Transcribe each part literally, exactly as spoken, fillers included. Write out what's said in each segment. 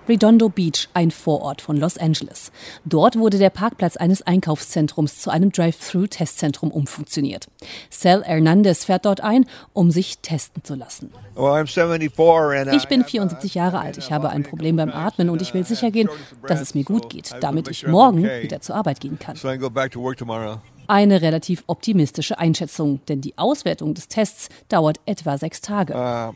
Redondo Beach, ein Vorort von Los Angeles. Dort wurde der Parkplatz eines Einkaufszentrums zu einem Drive-Thru-Testzentrum umfunktioniert. Sal Hernandez fährt dort ein, um sich testen zu lassen. Ich bin vierundsiebzig Jahre alt, ich habe ein Problem beim Atmen und ich will sicher gehen, dass es mir gut geht, damit ich morgen wieder zur Arbeit gehen kann. Eine relativ optimistische Einschätzung, denn die Auswertung des Tests dauert etwa sechs Tage.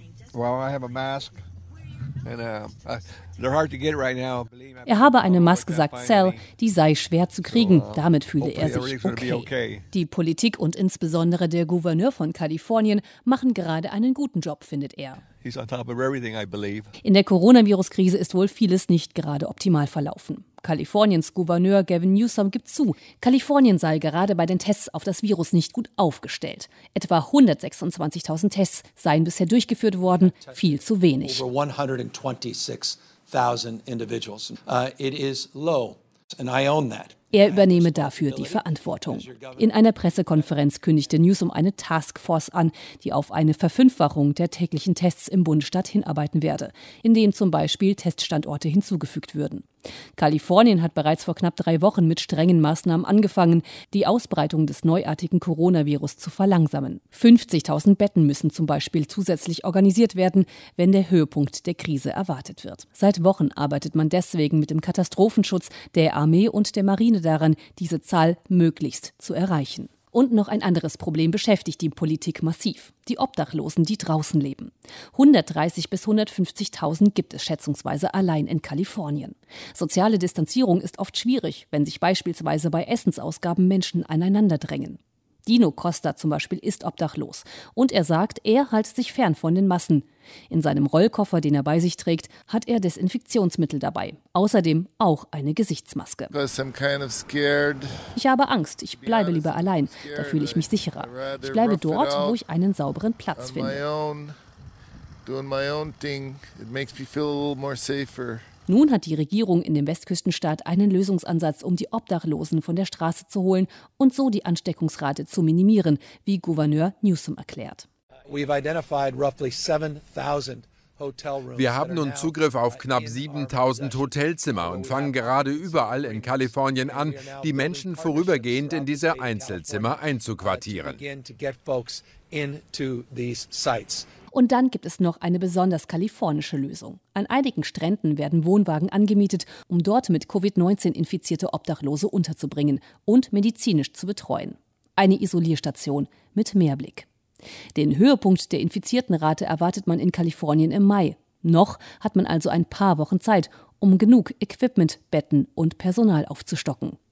Er habe eine Maske, sagt Sal, die sei schwer zu kriegen. Damit fühle er sich okay. Die Politik und insbesondere der Gouverneur von Kalifornien machen gerade einen guten Job, findet er. In der Coronavirus-Krise ist wohl vieles nicht gerade optimal verlaufen. Kaliforniens Gouverneur Gavin Newsom gibt zu, Kalifornien sei gerade bei den Tests auf das Virus nicht gut aufgestellt. Etwa hundertsechsundzwanzigtausend Tests seien bisher durchgeführt worden, viel zu wenig. Er übernehme dafür die Verantwortung. In einer Pressekonferenz kündigte Newsom eine Taskforce an, die auf eine Verfünffachung der täglichen Tests im Bundesstaat hinarbeiten werde, in denen zum Beispiel Teststandorte hinzugefügt würden. Kalifornien hat bereits vor knapp drei Wochen mit strengen Maßnahmen angefangen, die Ausbreitung des neuartigen Coronavirus zu verlangsamen. fünfzigtausend Betten müssen zum Beispiel zusätzlich organisiert werden, wenn der Höhepunkt der Krise erwartet wird. Seit Wochen arbeitet man deswegen mit dem Katastrophenschutz, der Armee und der Marine daran, diese Zahl möglichst zu erreichen. Und noch ein anderes Problem beschäftigt die Politik massiv: die Obdachlosen, die draußen leben. hundertdreißig bis hundertfünfzigtausend gibt es schätzungsweise allein in Kalifornien. Soziale Distanzierung ist oft schwierig, wenn sich beispielsweise bei Essensausgaben Menschen aneinander drängen. Dino Costa zum Beispiel ist obdachlos und er sagt, er halte sich fern von den Massen. In seinem Rollkoffer, den er bei sich trägt, hat er Desinfektionsmittel dabei. Außerdem auch eine Gesichtsmaske. Ich habe Angst, ich bleibe lieber allein, da fühle ich mich sicherer. Ich bleibe dort, wo ich einen sauberen Platz finde. Nun hat die Regierung in dem Westküstenstaat einen Lösungsansatz, um die Obdachlosen von der Straße zu holen und so die Ansteckungsrate zu minimieren, wie Gouverneur Newsom erklärt. Wir haben nun Zugriff auf knapp siebentausend Hotelzimmer und fangen gerade überall in Kalifornien an, die Menschen vorübergehend in diese Einzelzimmer einzuquartieren. Und dann gibt es noch eine besonders kalifornische Lösung. An einigen Stränden werden Wohnwagen angemietet, um dort mit Covid neunzehn infizierte Obdachlose unterzubringen und medizinisch zu betreuen. Eine Isolierstation mit Meerblick. Den Höhepunkt der Infiziertenrate erwartet man in Kalifornien im Mai. Noch hat man also ein paar Wochen Zeit, um genug Equipment, Betten und Personal aufzustocken.